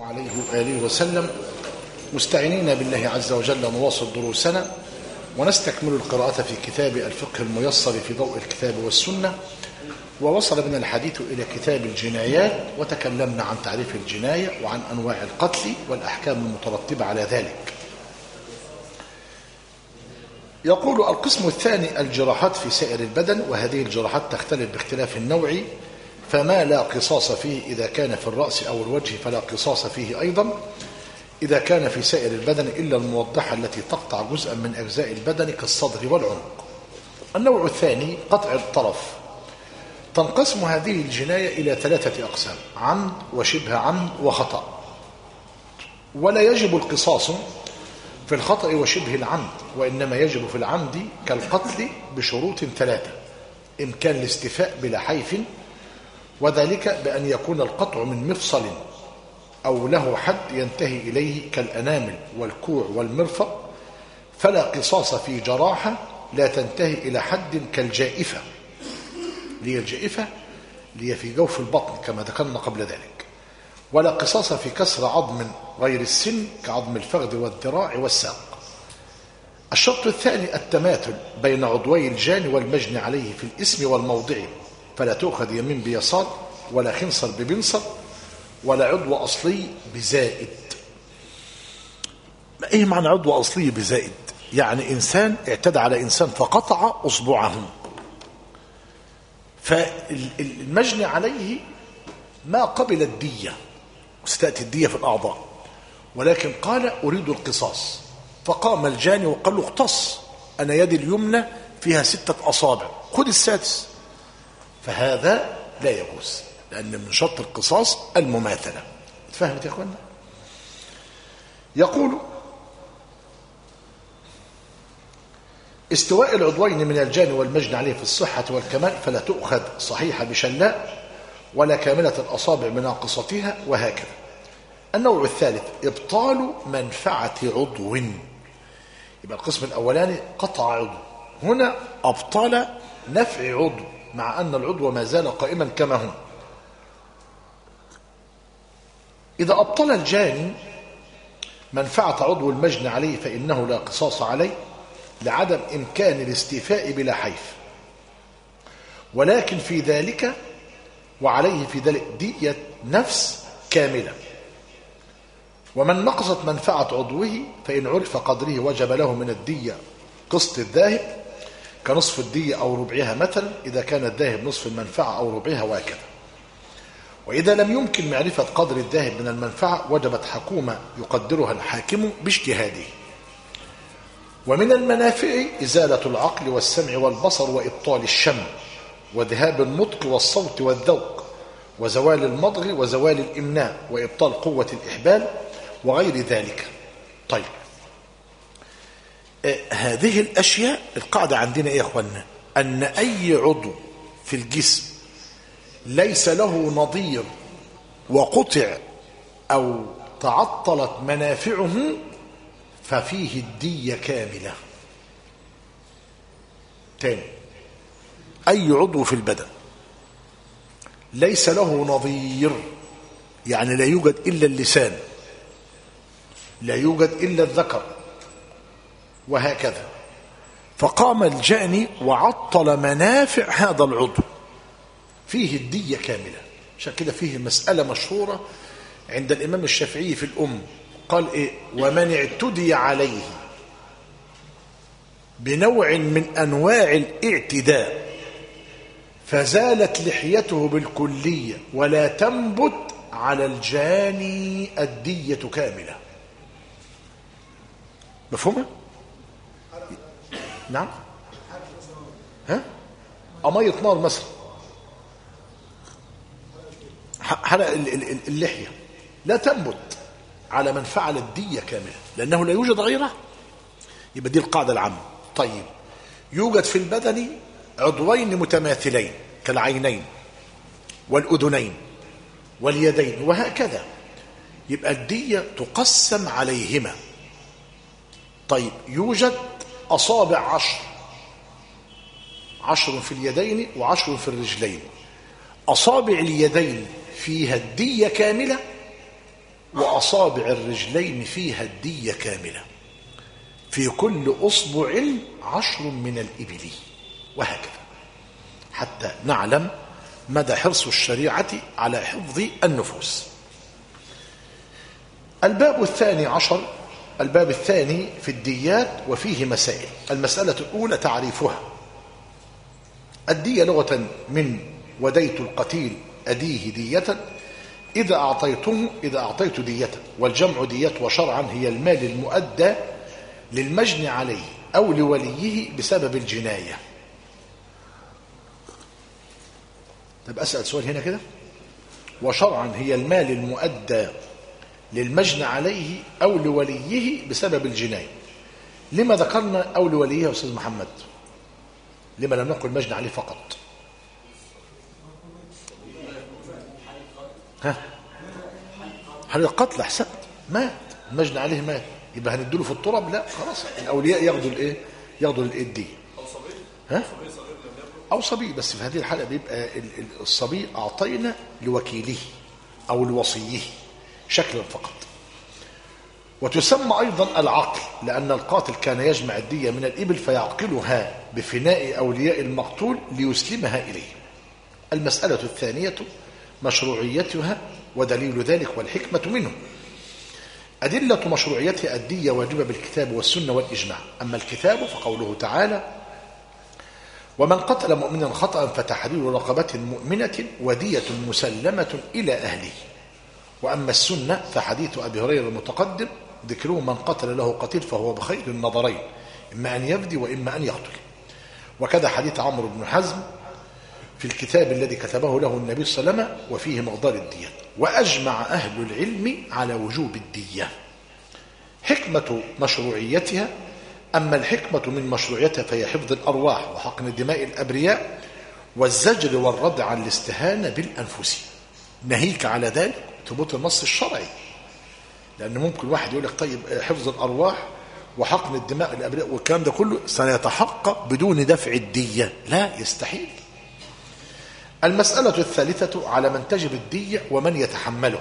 عليه وآله وسلم، مستعينين بالله عز وجل نواصل دروسنا ونستكمل القراءة في كتاب الفقه الميسر في ضوء الكتاب والسنة. ووصل بنا الحديث إلى كتاب الجنايات، وتكلمنا عن تعريف الجناية وعن أنواع القتل والأحكام المترتبة على ذلك. يقول القسم الثاني الجراحات في سائر البدن، وهذه الجراحات تختلف باختلاف النوع، فما لا قصاص فيه إذا كان في الرأس أو الوجه فلا قصاص فيه أيضا إذا كان في سائر البدن إلا الموضحة التي تقطع جزءا من أجزاء البدن كالصدر والعنق. النوع الثاني قطع الطرف. تنقسم هذه الجناية إلى 3 أقسام: عمد وشبه عمد وخطأ. ولا يجب القصاص في الخطأ وشبه العمد، وإنما يجب في العمد كالقتل بشروط 3: إمكان الاستيفاء بلا حيف، وذلك بأن يكون القطع من مفصل أو له حد ينتهي إليه كالأنامل والكوع والمرفق، فلا قصاص في جراحة لا تنتهي إلى حد كالجائفة، ليه الجائفة ليه في جوف البطن كما ذكرنا قبل ذلك. ولا قصاص في كسر عظم غير السن كعظم الفخذ والذراع والساق. الشرط الثاني التماثل بين عضوي الجاني والمجني عليه في الاسم والموضع، فلا تؤخذ يمين بيسار ولا خنصر ببنصر ولا عضو أصلي بزائد. ايه معنى عضو أصلي بزائد؟ يعني إنسان اعتدى على إنسان فقطع أصبعه، فالمجني عليه ما قبل الدية، ستأتي الدية في الأعضاء، ولكن قال أريد القصاص، فقام الجاني وقال له اقتص، أنا يدي اليمنى فيها 6 أصابع، خذ السادس. فهذا لا يجوز، لأن من شرط القصاص المماثلة. فهمت يا أخوانا؟ يقول استواء العضوين من الجاني والمجني عليه في الصحة والكمال، فلا تؤخذ صحيحة بشلاء ولا كاملة الأصابع بناقصتها، وهكذا. النوع الثالث إبطال منفعة عضو. يبقى القسم الأولاني قطع عضو، هنا أبطل نفع عضو مع أن العضو ما زال قائما كما هو. إذا أبطل الجاني منفعة عضو المجني عليه فإنه لا قصاص عليه لعدم إمكان الاستيفاء بلا حيف، ولكن في ذلك وعليه في ذلك دية نفس كاملة. ومن نقصت منفعة عضوه فإن عرف قدره وجب له من الدية قسط الذاهب كنصف الدية أو ربعها مثلا إذا كان الذاهب نصف المنفعة أو ربعها، وهكذا. وإذا لم يمكن معرفة قدر الذاهب من المنفعة وجبت حكومة يقدرها الحاكم باجتهاده. ومن المنافع إزالة العقل والسمع والبصر وإبطال الشم وذهاب النطق والصوت والذوق وزوال المضغ وزوال الإمناء وإبطال قوة الإحبال وغير ذلك. طيب، هذه الأشياء القاعدة عندنا يا أخوانا أن أي عضو في الجسم ليس له نظير وقطع أو تعطلت منافعه ففيه الدية كاملة. تاني، أي عضو في البدن ليس له نظير، يعني لا يوجد إلا اللسان، لا يوجد إلا الذكر، وهكذا، فقام الجاني وعطل منافع هذا العضو، فيه الدية كاملة. عشان كده فيه مسألة مشهورة عند الإمام الشافعي في الأم، قال إيه؟ ومن اعتدي عليه بنوع من أنواع الاعتداء فزالت لحيته بالكلية ولا تنبت على الجاني الدية كاملة. مفهومة؟ نعم؟ ها؟ أمية نار مثلا، حلق اللحية لا تنبت على من فعل الدية كاملة لأنه لا يوجد غيره. يبقى دي القاعدة العامة. طيب، يوجد في البدن عضوين متماثلين كالعينين والأذنين واليدين وهكذا، يبقى الدية تقسم عليهما. طيب، يوجد أصابع 10 في اليدين و10 في الرجلين. أصابع اليدين فيها الدية كاملة وأصابع الرجلين فيها الدية كاملة، في كل أصبع 10 من الإبل، وهكذا، حتى نعلم مدى حرص الشريعة على حفظ النفوس. الباب الثاني عشر، الباب الثاني في الديات وفيه مسائل. المسألة الأولى تعريفها. الدية لغة من وديت القتيل أديه دية إذا أعطيت دية، والجمع دية، وشرعا هي المال المؤدى للمجني عليه أو لوليه بسبب الجناية. طب أسأل سؤال هنا كده، وشرعا هي المال المؤدى للمجني عليه أو لوليه بسبب الجناية. لما ذكرنا أو لوليه يا أستاذ محمد؟ لما لم نقل مجني عليه فقط؟ ها، حال القتل أحسنت، مات المجني عليه، مات، يبقى هنديله في التراب؟ لا، خلاص الأولياء ياخدوا الإيه؟ ياخدوا الدية. ها؟ أو صبي، بس في هذه الحالة بيبقى الصبي أعطينا لوكيله أو لوصيه شكلا فقط. وتسمى أيضا العقل، لأن القاتل كان يجمع الدية من الإبل فيعقلها بفناء أولياء المقتول ليسلمها إليه. المسألة الثانية مشروعيتها ودليل ذلك والحكمة منه. أدلة مشروعيتها الدية واجبة بالكتاب والسنة والإجماع. أما الكتاب فقوله تعالى: ومن قتل مؤمنا خطأ فتحرير رقبة مؤمنة ودية مسلمة إلى أهله. وأما السنة فحديث أبي هريرة المتقدم ذكره: من قتل له قتيل فهو بخير النظرين، إما أن يفدي وإما أن يقتل. وكذا حديث عمرو بن حزم في الكتاب الذي كتبه له النبي صلى الله عليه وسلم وفيه مقدار الدية. وأجمع أهل العلم على وجوب الدية. حكمة مشروعيتها: أما الحكمة من مشروعيتها فهي حفظ الأرواح وحقن دماء الأبرياء والزجر والردع عن الاستهانة بالأنفس، نهيك على ذلك ثبوت النص الشرعي. لأن ممكن واحد يقول لك طيب حفظ الأرواح وحقن الدماء الأبرياء والكلام ده كله سيتحقق بدون دفع الدية، لا، يستحيل. المسألة الثالثة على من تجب الدية ومن يتحمله.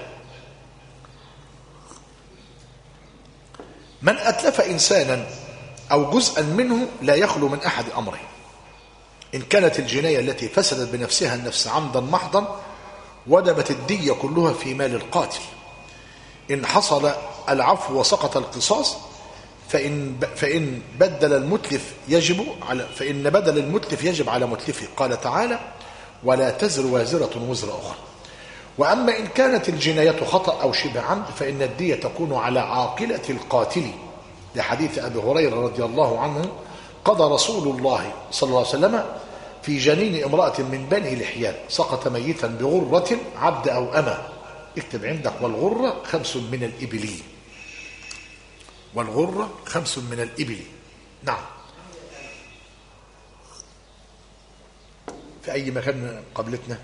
من أتلف إنسانا أو جزءا منه لا يخلو من أحد أمرين: إن كانت الجناية التي فسدت بنفسها النفس عمدا محضا وجبت الدية كلها في مال القاتل. إن حصل العفو وسقط القصاص فإن بدل المتلف يجب على متلفه. قال تعالى: ولا تزر وازرة وزر أخرى. وأما إن كانت الجناية خطأ أو شبه عمد فإن الدية تكون على عاقلة القاتل، لحديث أبي هريرة رضي الله عنه: قضى رسول الله صلى الله عليه وسلم في جنين امرأة من بني لحيان سقط ميتا بغرة عبد أو أمة. اكتب عندك: والغرة 5 من الإبل. والغرة 5 من الإبل. نعم، في أي مكان قبلتنا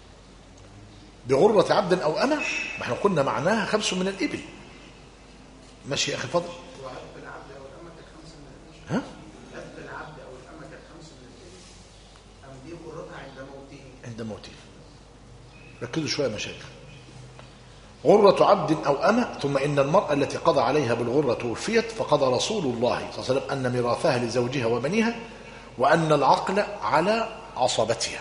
بغرة عبد أو أمة، ما احنا قلنا معناها 5 من الإبل. ماشي يا أخي فضل. ها؟ عند موته. ركزوا شوية يا مشايخ. غرة عبد أو أمة. ثم إن المرأة التي قضى عليها بالغرة توفيت فقضى رسول الله صلى الله عليه وسلم أن ميراثها لزوجها وبنيها وأن العقل على عصبتها.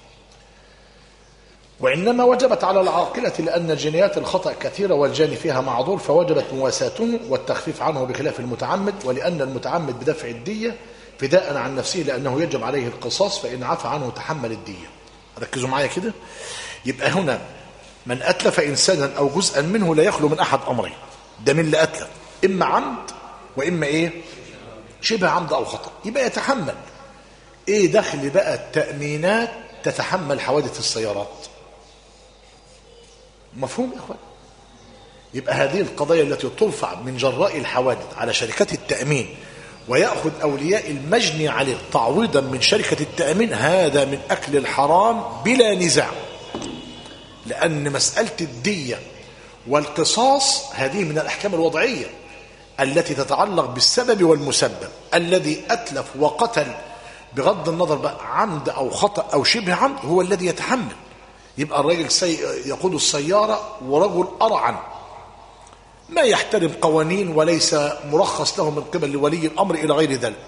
وإنما وجبت على العاقلة لأن جنايات الخطأ كثيرة والجاني فيها معذور، فوجبت مواساته والتخفيف عنه بخلاف المتعمد. ولأن المتعمد بدفع الدية فداء عن نفسه لأنه يجب عليه القصاص، فإن عفى عنه تحمل الدية. ركزوا معايا كده. يبقى هنا من أتلف إنسانا أو جزءا منه لا يخلو من أحد أمرين. ده من اللي أتلف، إما عمد وإما إيه؟ شبه عمد أو خطأ. يبقى يتحمل. إيه دخل بقى التأمينات تتحمل حوادث السيارات؟ مفهوم يا أخوان؟ يبقى هذه القضايا التي ترفع من جراء الحوادث على شركات التأمين ويأخذ أولياء المجني عليه تعويضا من شركة التأمين، هذا من أكل الحرام بلا نزاع. لأن مسألة الدية والقصاص هذه من الأحكام الوضعية التي تتعلق بالسبب والمسبب. الذي أتلف وقتل بغض النظر بقى عمد أو خطأ أو شبه عمد هو الذي يتحمل. يبقى الراجل يقود السيارة ورجل أرعن ما يحترم قوانين وليس مرخص له من قبل ولي الأمر إلى غير ذلك،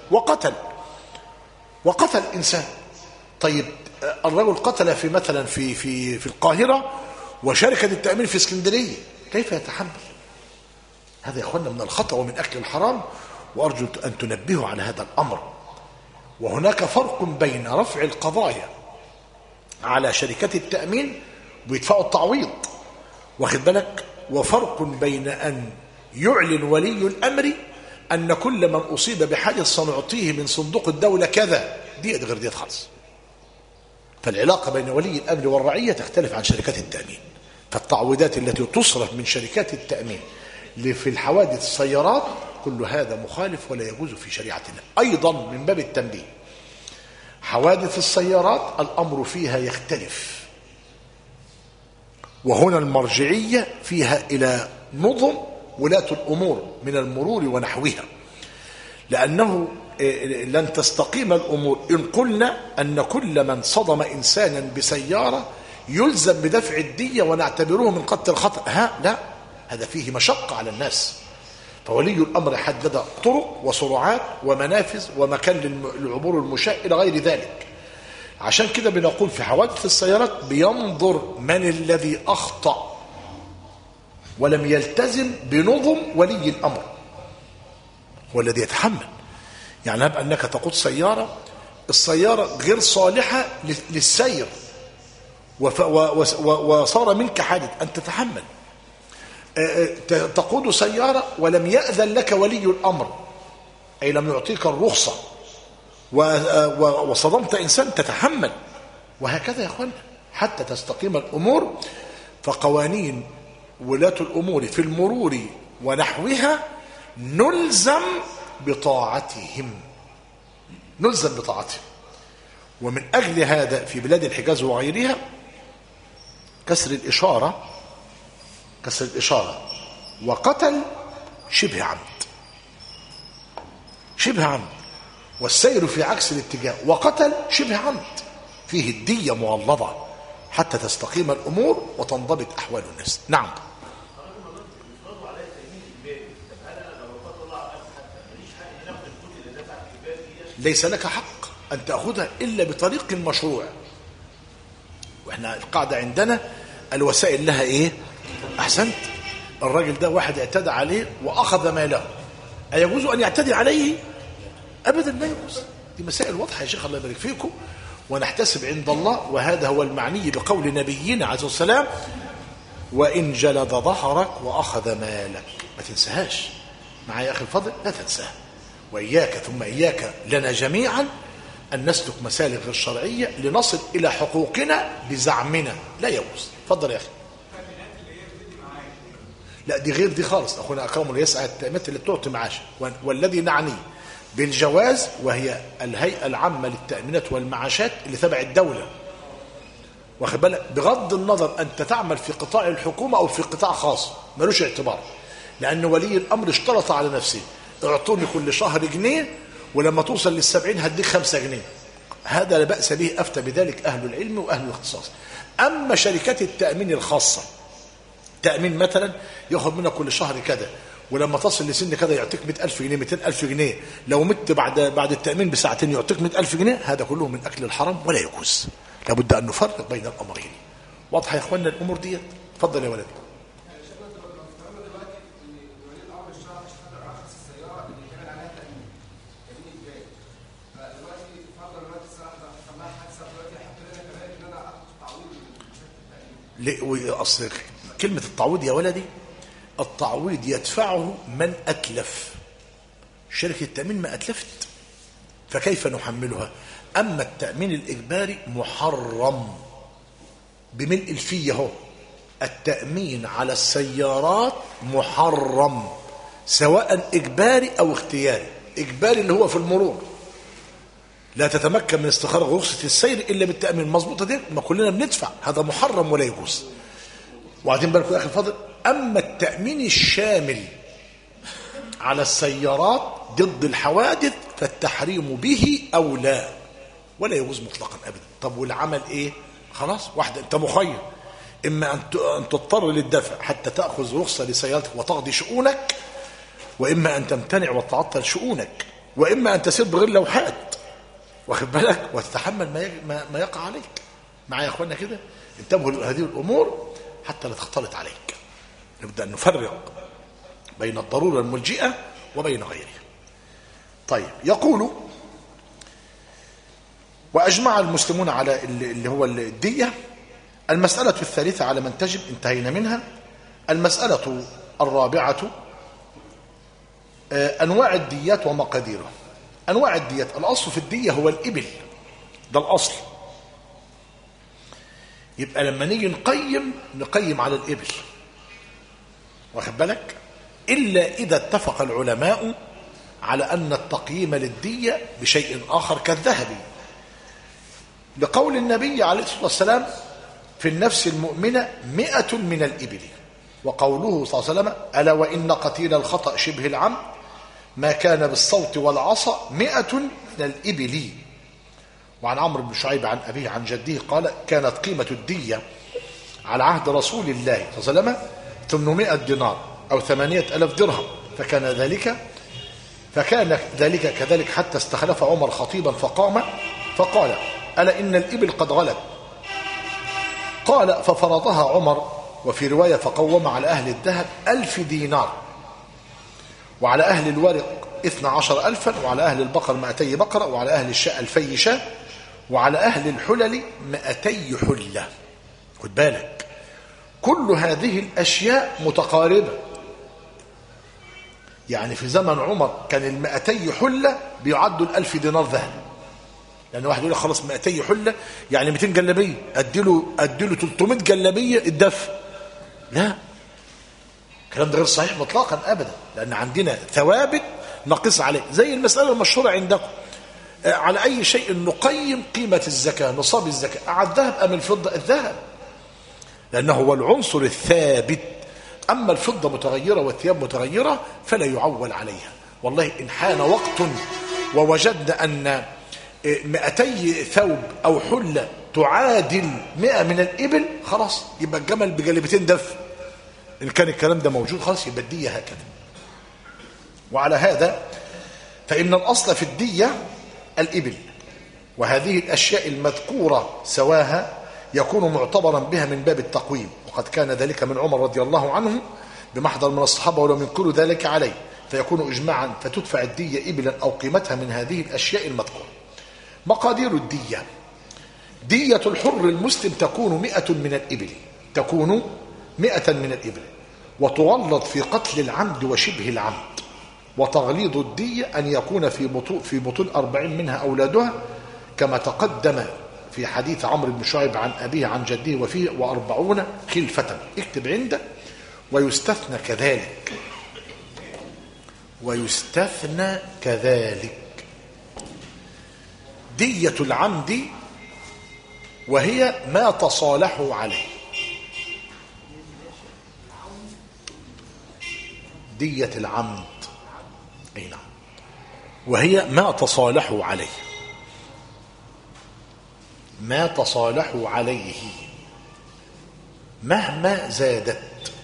وقتل إنسان. طيب الرجل قتل في مثلا في القاهرة وشركة التأمين في اسكندرية، كيف يتحمل؟ هذا يا اخوانا من الخطأ ومن أكل الحرام، وأرجو أن تنبهوا على هذا الأمر. وهناك فرق بين رفع القضايا على شركات التأمين ويدفعوا التعويض، واخد بالك، وفرق بين أن يعلن ولي الأمر أن كل من أصيب بحادث سنعطيه من صندوق الدولة كذا، دي غير دي خالص. فالعلاقة بين ولي الأمر والرعية تختلف عن شركات التأمين. فالتعويضات التي تصرف من شركات التأمين في الحوادث السيارات كل هذا مخالف ولا يجوز في شريعتنا. أيضا من باب التنبيه، حوادث السيارات الأمر فيها يختلف، وهنا المرجعية فيها إلى نظم ولاة الأمور من المرور ونحوها، لأنه لن تستقيم الأمور إن قلنا أن كل من صدم إنسانا بسيارة يلزم بدفع الدية ونعتبره من قتل الخطأ. لا، هذا فيه مشقة على الناس. فولي الأمر حدد طرق وسرعات ومنافذ ومكان للعبور المشاة إلى غير ذلك. عشان كده بنقول في حوادث السيارات بينظر من الذي أخطأ ولم يلتزم بنظم ولي الأمر، هو الذي يتحمل. يعني هب أنك تقود سيارة، السيارة غير صالحة للسير وصار منك حادث، أن تتحمل. تقود سيارة ولم يأذن لك ولي الأمر، أي لم يعطيك الرخصة، وصدمت إنسان، تتحمل. وهكذا يا أخوان حتى تستقيم الأمور. فقوانين ولاة الأمور في المرور ونحوها نلزم بطاعتهم، ومن أجل هذا في بلاد الحجاز وغيرها كسر الإشارة وقتل شبه عمد، والسير في عكس الاتجاه وقتل شبه عمد، فيه الدية معلظة حتى تستقيم الأمور وتنضبط أحوال الناس. نعم. ليس لك حق أن تأخذها إلا بطريق مشروع، وإحنا القاعدة عندنا الوسائل لها إيه؟ أحسنت. الراجل ده واحد اعتدى عليه وأخذ ماله، أيجوز أن يعتدي عليه؟ أبدا لا يجوز. دي مسائل واضحة يا شيخ، الله يبارك فيكم، ونحتسب عند الله. وهذا هو المعني بقول نبينا عليه الصلاة والسلام: وإن جلد ظهرك وأخذ مالك. ما تنساهاش معايا يا أخي الفضل، لا تنساها. وإياك ثم إياك لنا جميعا أن نسلك مسالك الشرعية لنصل إلى حقوقنا بزعمنا، لا يجوز. اتفضل يا أخي. لا دي غير دي خالص. أخونا أكرم يسعى التأمينات اللي تعطي معاش، والذي نعني بالجواز وهي الهيئة العامة للتأمينات والمعاشات اللي تبع الدولة، واخد بالك، بغض النظر أنت تعمل في قطاع الحكومة أو في قطاع خاص ملوش اعتبار، لأن ولي الأمر اشترط على نفسه: اعطوني كل شهر جنيه، ولما توصل لل70 هديك 5 جنيه. هذا لا بأس به، أفتى بذلك أهل العلم وأهل الاختصاص. أما شركات التأمين الخاصة، تأمين مثلا ياخد منك كل شهر كذا، ولما تصل لسن كذا يعطيك 100,000 جنيه 200,000 جنيه، لو مت بعد التأمين بساعتين يعطيك 100,000 جنيه، هذا كله من أكل الحرام ولا يجوز. لابد أن نفرق بين الأمرين. واضحة يا إخواننا الأمور دي؟ تفضل يا ولدي. أصل كلمة التعويض يا ولدي، التعويض يدفعه من أتلف، شركة التأمين ما أتلفت، فكيف نحملها؟ أما التأمين الإجباري محرم بملء الفيه هو. التأمين على السيارات محرم سواء إجباري أو اختياري. إجباري اللي هو في المرور، لا تتمكن من استخراج رخصة السير إلا بالتأمين. مظبوطة دي؟ ما كلنا بندفع، هذا محرم ولا يجوز. وبعدين بالكم يا أخي الفاضل، أما التأمين الشامل على السيارات ضد الحوادث فالتحريم به أولى ولا يجوز مطلقا أبدا. طب والعمل إيه؟ خلاص، واحدة أنت مخير، إما أن تضطر للدفع حتى تأخذ رخصة لسيارتك وتقضي شؤونك، وإما أن تمتنع وتعطل شؤونك، وإما أن تسير بغير لوحات، واخد بالك، وتتحمل ما يقع عليك. معايا يا أخوانا كده؟ انتبهوا لهذه الأمور حتى لا تختلط عليك. نبدأ نفرق بين الضرورة الملجئة وبين غيرها. طيب، يقول: وأجمع المسلمون على اللي هو الدية. المسألة الثالثة على من تجب، انتهينا منها. المسألة الرابعة أنواع الديات ومقاديرها. أنواع الديات، الأصل في الدية هو الإبل، ده الأصل. يبقى لما نيجي نقيم على الإبل، واخد بالك، إلا إذا اتفق العلماء على أن التقييم للدية بشيء آخر كالذهب، لقول النبي عليه الصلاة والسلام: في النفس المؤمنة 100 من الإبل، وقوله صلى الله عليه وسلم: ألا وإن قتيل الخطأ شبه العمد ما كان بالصوت والعصا 100 من الإبل. وعن عمرو بن شعيب عن أبيه عن جده قال: كانت قيمة الدية على عهد رسول الله صلى الله عليه وسلم 800 دينار أو 8000 درهم، فكان ذلك كذلك حتى استخلف عمر خطيبا فقام فقال: ألا إن الإبل قد غلت. قال: ففرضها عمر. وفي رواية: فقوم على أهل الذهب 1000 دينار، وعلى أهل الورق 12,000، وعلى أهل البقر 200 بقرة، وعلى أهل الشاء 2000 شاة، وعلى أهل الحلل 200 حلة. خد بالك، كل هذه الأشياء متقاربة. يعني في زمن عمر كان 200 حلة بيعدوا 1000 دينار ذهب. يعني واحد يقول لك خلاص 200 حلة يعني 200 جلابية، أديله 300 جلابية الدف. لا، الكلام ده غير صحيح مطلقا أبدا، لأن عندنا ثوابت نقص عليه. زي المسألة المشهورة عندكم: على أي شيء نقيم قيمة الزكاة، نصاب الزكاة، على الذهب أم الفضة؟ الذهب، لأنه هو العنصر الثابت. أما الفضة متغيرة والثياب متغيرة فلا يعول عليها. والله إن حان وقت ووجدنا أن 200 ثوب أو حلة تعادل 100 من الإبل، خلاص يبقى الجمل بجلبتين دف. إن كان الكلام ده موجود خلاص يبقى الدية هكذا. وعلى هذا فإن الأصل في الدية الإبل، وهذه الأشياء المذكورة سواها يكون معتبرا بها من باب التقويم، وقد كان ذلك من عمر رضي الله عنه بمحضر من الصحابة ولم ينكروا ذلك عليه، فيكون إجماعا، فتدفع الدية إبلا أو قيمتها من هذه الأشياء المذكورة. مقادير الدية: دية الحر المسلم تكون 100 من الإبل، تكون 100 من الإبل، وتغلظ في قتل العمد وشبه العمد. وتغليظ الدية أن يكون في بطون 40 منها أولادها، كما تقدم في حديث عمرو بن شعيب عن أبيه عن جده، وفيه 40 خلفة. اكتب عنده: ويستثنى كذلك دية العمد، وهي ما تصالحوا عليه. دية العمد، أي نعم، وهي ما تصالحوا عليه، ما تصالحوا عليه مهما زادت.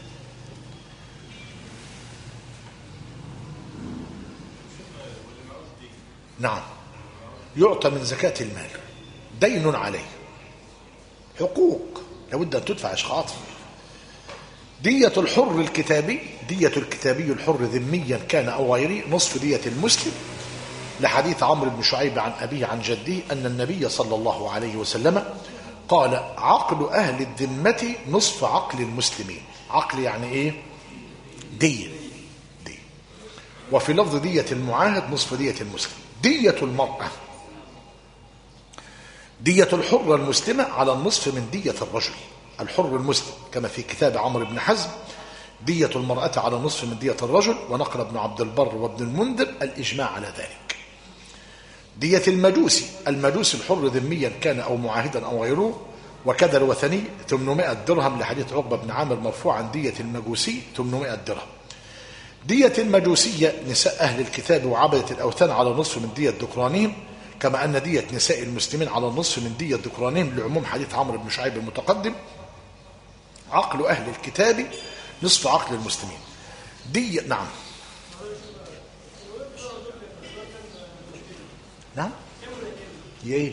نعم، يعطى من زكاة المال، دين عليه، حقوق لابد أن تدفع إشخاص. دية الحر الكتابي، دية الكتابي الحر ذميا كان أو غيره نصف دية المسلم، لحديث عمرو بن شعيب عن أبيه عن جده أن النبي صلى الله عليه وسلم قال: عقل أهل الذمة نصف عقل المسلمين. عقل يعني إيه؟ دية. وفي لفظ دية المعاهد نصف دية المسلم. دية المرأة، دية الحرة المسلمة على النصف من دية الرجل الحر المسلم، كما في كتاب عمرو بن حزم: دية المرأة على النصف من دية الرجل. ونقل ابن عبد البر وابن المنذر الإجماع على ذلك. دية المجوسي، المجوسي الحر ذميا كان أو معاهدا أو غيره، وكذا الوثني 800 درهم، لحديث عقبة بن عامر مرفوعا: دية المجوسي 800 درهم. دية المجوسية نساء أهل الكتاب وعبدة الأوثان على نصف من دية ذكرانهم، كما أن دية نساء المسلمين على النصف من دية ذكرانهم، لعموم حديث عمرو بن شعيب المتقدم. عقل أهل الكتاب نصف عقل المسلمين. دي نعم. نعم ايه؟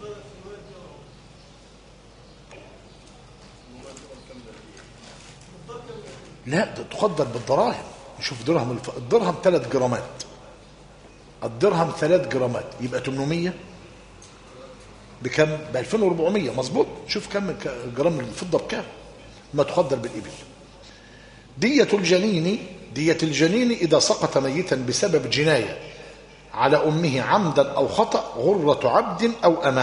لا تقدر بالدراهم. نشوف درهم الدرهم 3 جرامات، الدرهم 3 جرامات يبقى 800 بكم؟ ب 2400 مظبوط. شوف كم جرام الفضه بكام، ما تقدر بالإبل. دية الجنين إذا سقط ميتا بسبب جناية على أمه عمدا أو خطأ غرة عبد أو أمه،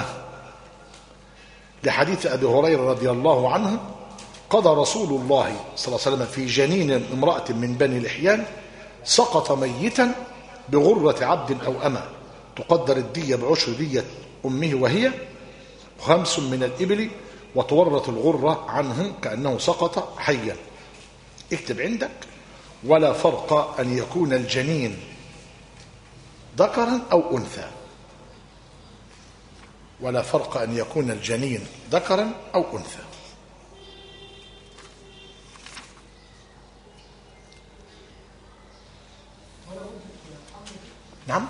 لحديث أبي هريرة رضي الله عنه قضى رسول الله صلى الله عليه وسلم في جنين امرأة من بني لحيان سقط ميتا بغرة عبد أو أمه، تقدر الدية بعشر دية أمه وهي 5 من الإبل، وتورث الغرة عنه كأنه سقط حيا. اكتب عندك: ولا فرق أن يكون الجنين ذكرا أو أنثى، ولا فرق أن يكون الجنين ذكرا أو أنثى. نعم،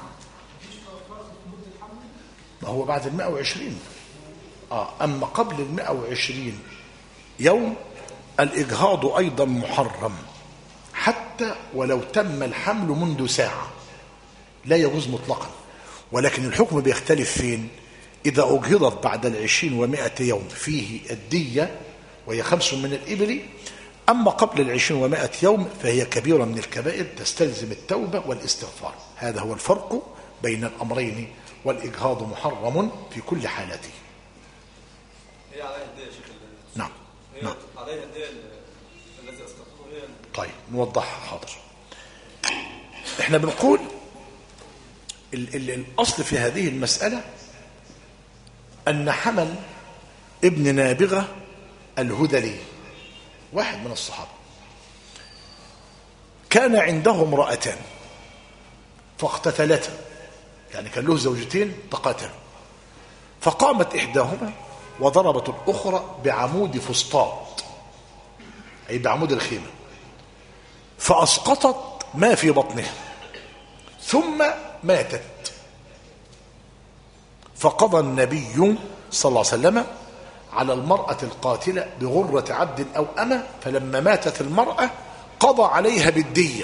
ما هو بعد 120. أما قبل 120 يوم الإجهاض أيضا محرم، حتى ولو تم الحمل منذ ساعة لا يجوز مطلقا، ولكن الحكم بيختلف فين؟ إذا أجهضت بعد 20 و100 يوم فيه الدية وهي 5 من الإبل، أما قبل 20 و100 يوم فهي كبيرة من الكبائر تستلزم التوبة والاستغفار. هذا هو الفرق بين الأمرين، والإجهاض محرم في كل حالاته. هي عليها الدية يا شيخ؟ نعم نعم عليها الدية الذي أسقطه هي. طيب نوضحها. حاضر. احنا بنقول الأصل في هذه المسألة أن حمل ابن نابغة الهذلي واحد من الصحابة كان عنده امرأتان فاقتتلتا، يعني كان له زوجتين تقاتلوا، فقامت إحداهما وضربت الأخرى بعمود فسطاط أي بعمود الخيمة، فأسقطت ما في بطنها ثم ماتت. فقضى النبي صلى الله عليه وسلم على المرأة القاتلة بغرة عبد أو أمة، فلما ماتت المرأة قضى عليها بالدية.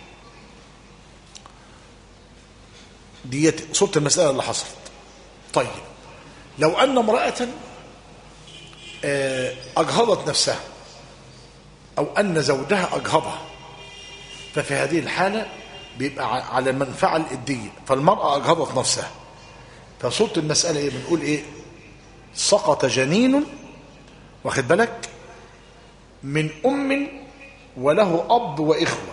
دية صوت المسألة اللي حصلت. طيب لو أن امرأة أجهضت نفسها أو أن زوجها أجهضها، ففي هذه الحالة بيبقى على من فعل الدية، فالمرأة أجهضت نفسها، فصوت المسألة إيه؟ بنقول إيه؟ سقط جنين، واخد بالك، من أم وله أب وإخوة،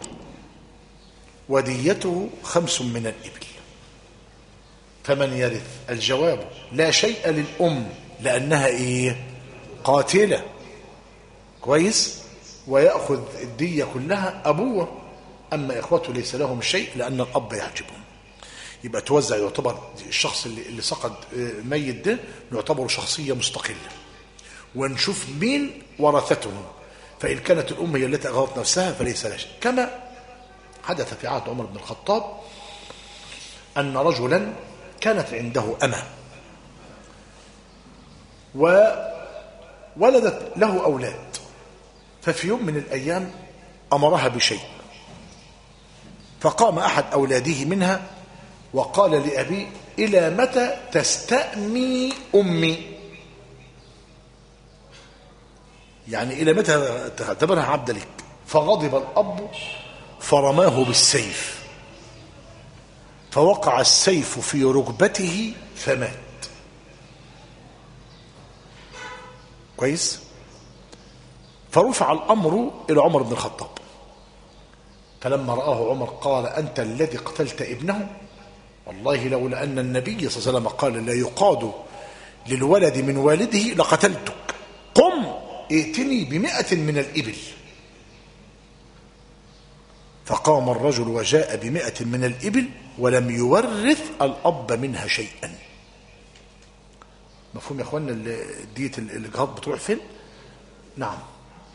وديته 5 من الإبل، فمن يرث؟ الجواب لا شيء للأم لأنها إيه؟ قاتلة، كويس، ويأخذ الدية كلها أبوه، أما إخوته ليس لهم شيء لأن الأب يحجبهم. يبقى توزع، يعتبر الشخص اللي سقط ميت ده يعتبر شخصية مستقلة، ونشوف مين ورثته، فإن كانت الأم هي التي أغضت نفسها فليس لها شيء، كما حدث في عهد عمر بن الخطاب أن رجلا كانت عنده أمة وولدت له أولاد، ففي يوم من الأيام أمرها بشيء، فقام أحد أولاده منها وقال لأبي: إلى متى تستأمي أمي؟ يعني إلى متى تعتبرها عبد لك؟ فغضب الأب فرماه بالسيف، فوقع السيف في ركبته فمات. كويس. فرفع الأمر إلى عمر بن الخطاب، فلما رآه عمر قال: أنت الذي قتلت ابنه؟ والله لولا أن النبي صلى الله عليه وسلم قال: لا يقاد للولد من والده لقتلتك، قم ائتني ب100 من الإبل. فقام الرجل وجاء ب100 من الإبل ولم يورث الأب منها شيئا. مفهوم يا أخوانا؟ دية الإجهاض بتروح فين؟ نعم.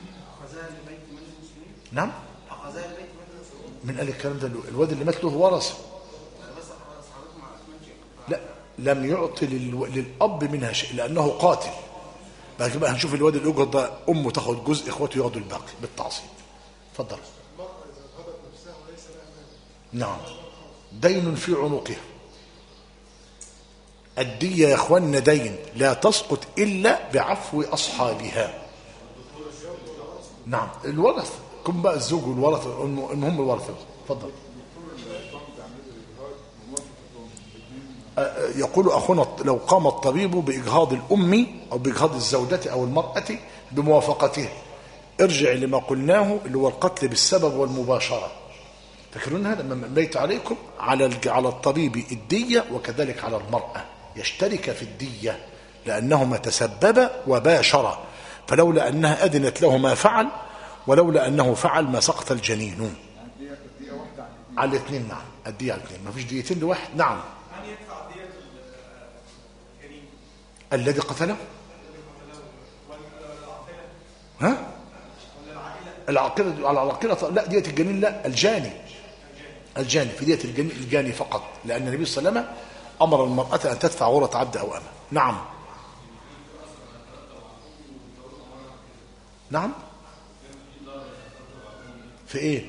نعم. من قال الكلام ده؟ الواد اللي مات له ورثه. لا، لم يعطي للأب منها شيء لأنه قاتل. بعد كده هنشوف الواد اللي يجهض ده أمه تاخد جزء، إخواته ياخدوا الباقي بالتعصيب. اتفضل. نعم، دين في عنقها. الدية يا اخوانا دين لا تسقط إلا بعفو أصحابها. نعم، الورث كم بقى الزوج والورث، المهم الورثة. اتفضل. يقول أخونا لو قام الطبيب بإجهاض الأم أو بإجهاض الزوجة أو المرأة بموافقته، ارجع لما قلناه اللي هو القتل بالسبب والمباشرة. فاكرون هذا لما بيت عليكم على الطبيب الدية، وكذلك على المرأة يشترك في الدية لأنهما تسببا وباشرا، فلولا أنها أذنت له ما فعل، ولولا أنه فعل ما سقط الجنين. على الاثنين. نعم، الدية على الاثنين، ما فيش ديتين لواحد. نعم. الذي قتله. ها؟ العاقلة على العاقلة. لا، دية الجنين لا، الجاني في دية الجاني فقط، لأن النبي صلى الله عليه وسلم أمر المرأة أن تدفع عورة عبد أو أمة. نعم. نعم. في إيه؟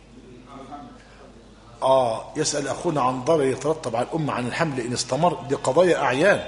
يسأل أخونا عن ضرر يترتب على الأمة عن الحمل إن استمر. دي قضايا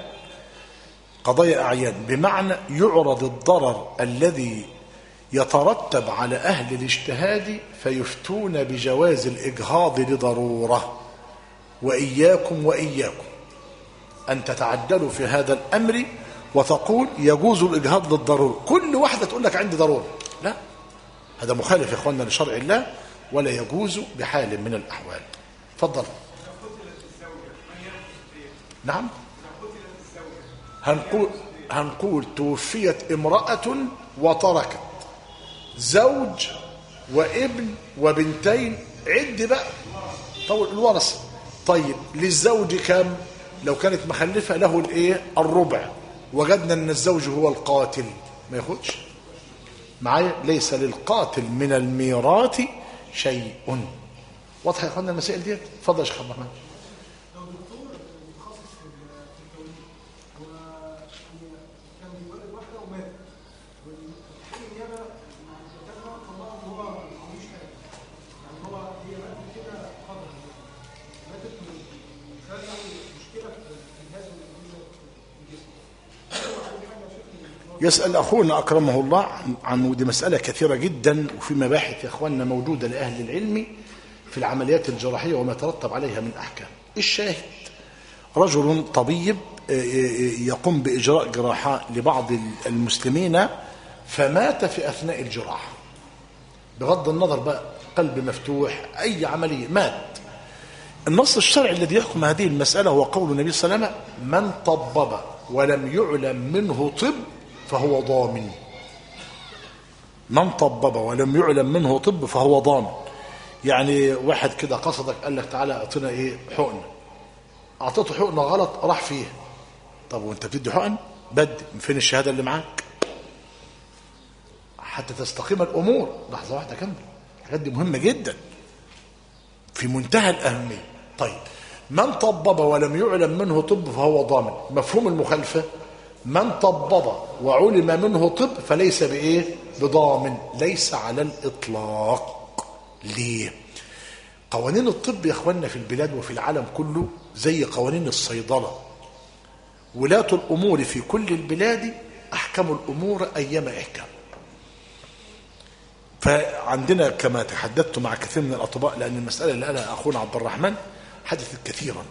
أعيان، بمعنى يعرض الضرر الذي يترتب على أهل الاجتهاد فيفتون بجواز الإجهاض لضرورة. وإياكم أن تتعدلوا في هذا الأمر وتقول يجوز الإجهاض للضرورة. كل واحدة تقول لك عندي ضرورة، لا، هذا مخالف يا إخواننا لشرع الله، ولا يجوز بحال من الأحوال. تفضل. نعم. هنقول توفيت امرأة وتركت زوج وابن وبنتين، عد بقى طول الورثة. طيب للزوج كم؟ لو كانت مخلفة له الايه؟ الربع. وجدنا ان الزوج هو القاتل، ما ياخدش معايا. ليس للقاتل من الميراث شيء. واضح يا اخوانا المسائل دي؟ اتفضل يا شيخ عبد الرحمن. يسأل أخونا أكرمه الله عن دي مسألة كثيرة جدا، وفي مباحث يا أخواننا موجودة لأهل العلم في العمليات الجراحية وما ترتب عليها من أحكام. الشاهد رجل طبيب يقوم بإجراء جراحة لبعض المسلمين فمات في أثناء الجراحة، بغض النظر بقى قلب مفتوح أي عملية، مات. النص الشرعي الذي يحكم هذه المسألة هو قول النبي صلى الله عليه وسلم: من طبب ولم يعلم منه طب فهو ضامن. من طبب ولم يعلم منه طب فهو ضامن. يعني واحد كده قصدك قال لك تعالى اعطينا ايه؟ حقنه. اعطيته حقنه غلط راح فيها. طب وانت بتدي حقن؟ بدي. فين الشهاده اللي معاك؟ حتى تستقيم الامور. لحظه واحده كمل، الحاجات دي مهمه جدا في منتهى الاهميه. طيب، من طبب ولم يعلم منه طب فهو ضامن. مفهوم المخالفه: من طبب وعلم منه طب فليس بايه؟ بضامن. ليس على الاطلاق. ليه؟ قوانين الطب يا اخواننا في البلاد وفي العالم كله زي قوانين الصيدله. ولاة الامور في كل البلاد احكموا الامور ايما احكام. فعندنا كما تحدثت مع كثير من الاطباء، لان المساله اللي قالها اخونا عبد الرحمن حدثت كثيرا.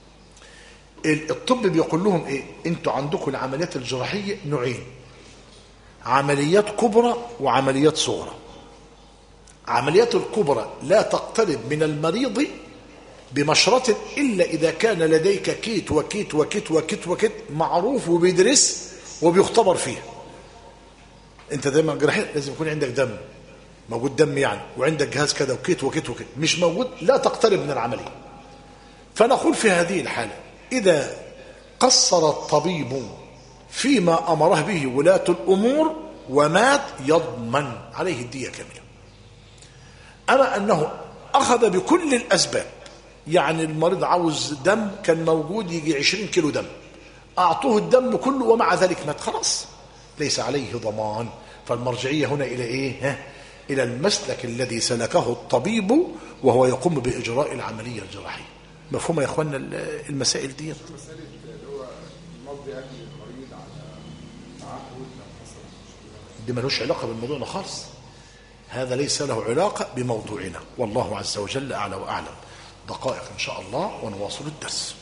الطب بيقول لهم ايه؟ انتوا عندكم العمليات الجراحيه نوعين: عمليات كبرى وعمليات صغرى. عمليات الكبرى لا تقترب من المريض بمشرط الا اذا كان لديك كيت وكيت وكيت وكيت وكيت معروف وبيدرس وبيختبر فيه. انت دايما جراحيه لازم يكون عندك دم موجود، دم يعني، وعندك جهاز كذا وكيت وكيت وكيت، مش موجود لا تقترب من العمليه. فنقول في هذه الحاله إذا قصر الطبيب فيما أمره به ولاة الأمور ومات يضمن عليه الدية كاملة. أما أنه أخذ بكل الأسباب، يعني المريض عاوز دم كان موجود يجي 20 كيلو دم، أعطوه الدم كله ومع ذلك مات، خلاص ليس عليه ضمان. فالمرجعية هنا إلى إيه؟ إلى المسلك الذي سلكه الطبيب وهو يقوم بإجراء العملية الجراحية. مفهوم يا إخواننا المسائل دي؟ دي ملوش علاقة بالموضوع ده خالص، هذا ليس له علاقة بموضوعنا، والله عز وجل أعلى وأعلم. دقائق إن شاء الله ونواصل الدرس.